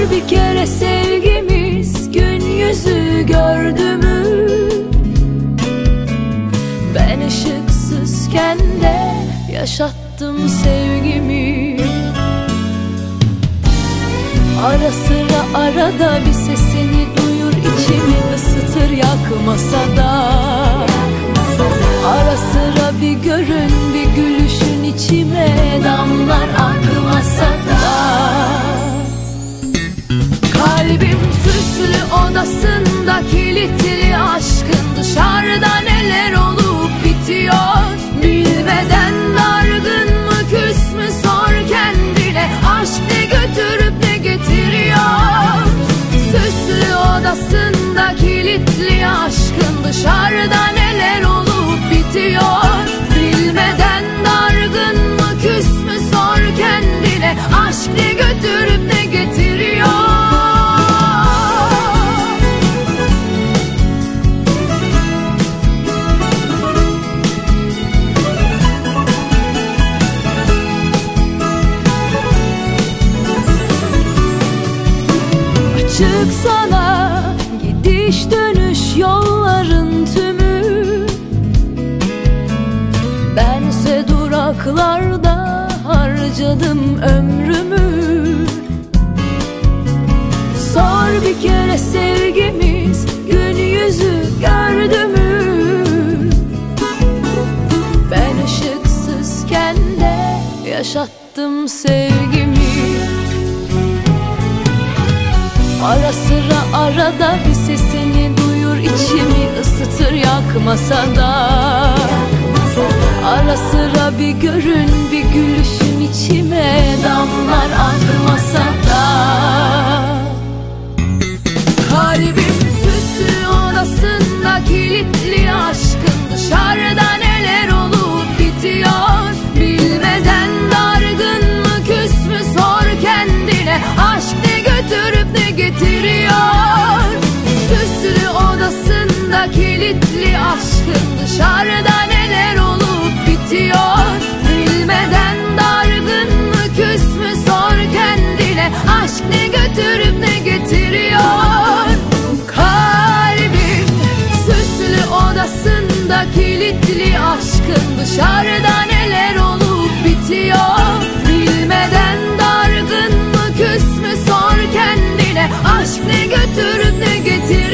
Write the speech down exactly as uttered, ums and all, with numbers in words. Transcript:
bir kere sevgimiz gün yüzü gördü mü? Ben ışıksızken de yaşattım sevgimi. Ara sıra arada bir sesini duyur, içimi ısıtır yakmasa da. Ara sıra bir görün, bir gülüşün içime damlar akmasa da. Kalbim süslü odasında kilitli, aşkın dışarıda neler olup bitiyor bilmeden. Dargın mı, küs mü, sor kendine. Aşk ne götürüp ne getiriyor? Süslü odasında kilitli, aşkın dışarıda neler olup bitiyor bilmeden. Dargın mı, küs mü, sor kendine. Aşk ne götürüp ne getiriyor? Açık sana gidiş dönüş yolların tümü. Bense duraklarda harcadım ömrümü. Sor bir kere sevgimiz gün yüzü gördü mü? Ben ışıksızken de yaşattım sevgimi. Ara sıra arada bir sesini duyur, içimi ısıtır yakmasa da. Ara sıra bir görün, bir gülüşün içime damlar akmasa da. Kalbim süslü odasında kilitli, aşkın dışarıda neler olup bitiyor bilmeden. Dargın mı, küs mü, sor kendine. Aşk ne götürüp ne getiriyor? Süslü odasında kilitli, aşkın dışarıda neler olup bitiyor bilmeden. Dargın mı, küs mü, sor kendine. Aşk ne götürüp ne getiriyor? Kalbim süslü odasında kilitli, aşkın dışarıda neler olup bitiyor bilmeden. Dargın mı, küs mü, sor kendine. Aşk ne götürüp ne getiriyor?